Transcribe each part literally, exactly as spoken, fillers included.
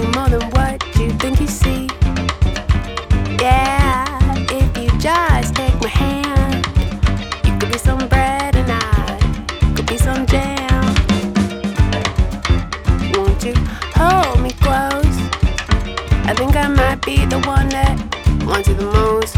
you more than what you think you see. Yeah, if you just take my hand, you could be some bread and I could be some jam. Won't you hold me close? I think I might be the one that wants you the most.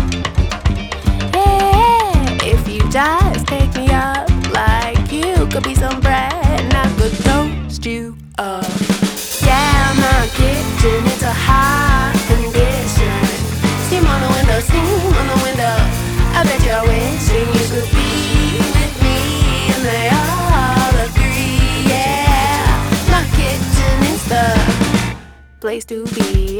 Yeah, if you just take me up, like you could be some bread and I could toast you up. Yeah, my kitchen, it's a hot condition. Steam on the window, steam on the window. I bet you're wishing you could be with me, and they all agree. Yeah, my kitchen is the place to be.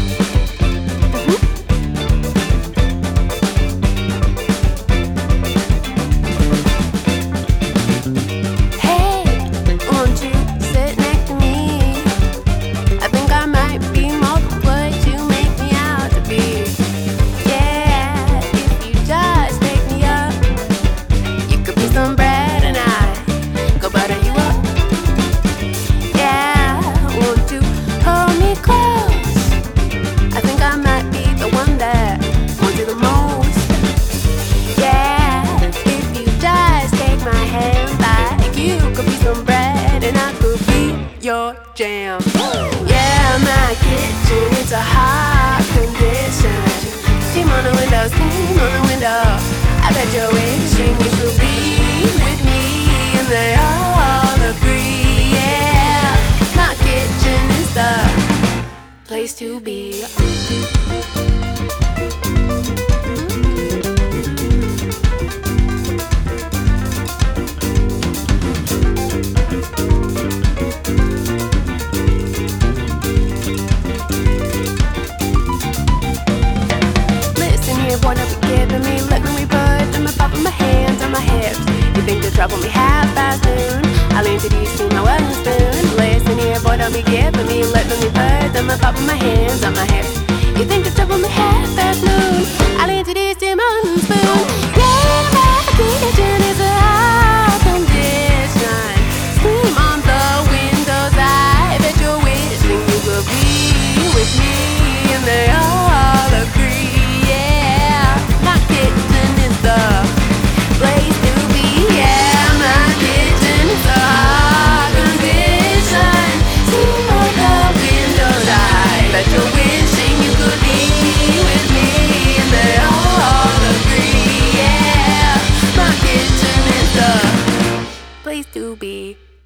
Your jam. Yeah, my kitchen, it's a hot condition. Steam on the window, steam on the window. I bet you're wishing you could be with me, and they all agree. Yeah, my kitchen is the place to be. What are you giving me? Let me put them up in my hands on my hips. You think the trouble may have fast noon? I'll introduce you my wooden spoon. Listen here, boy, don't be giving me. Let me put them up in my hands on my hips. You think the trouble may have fast noon? I'll introduce you my wooden spoon. Yeah, my kitchen is a hot condition. Steam on the windows. I bet you're wishing you could be with me, and they all agree. Place to be.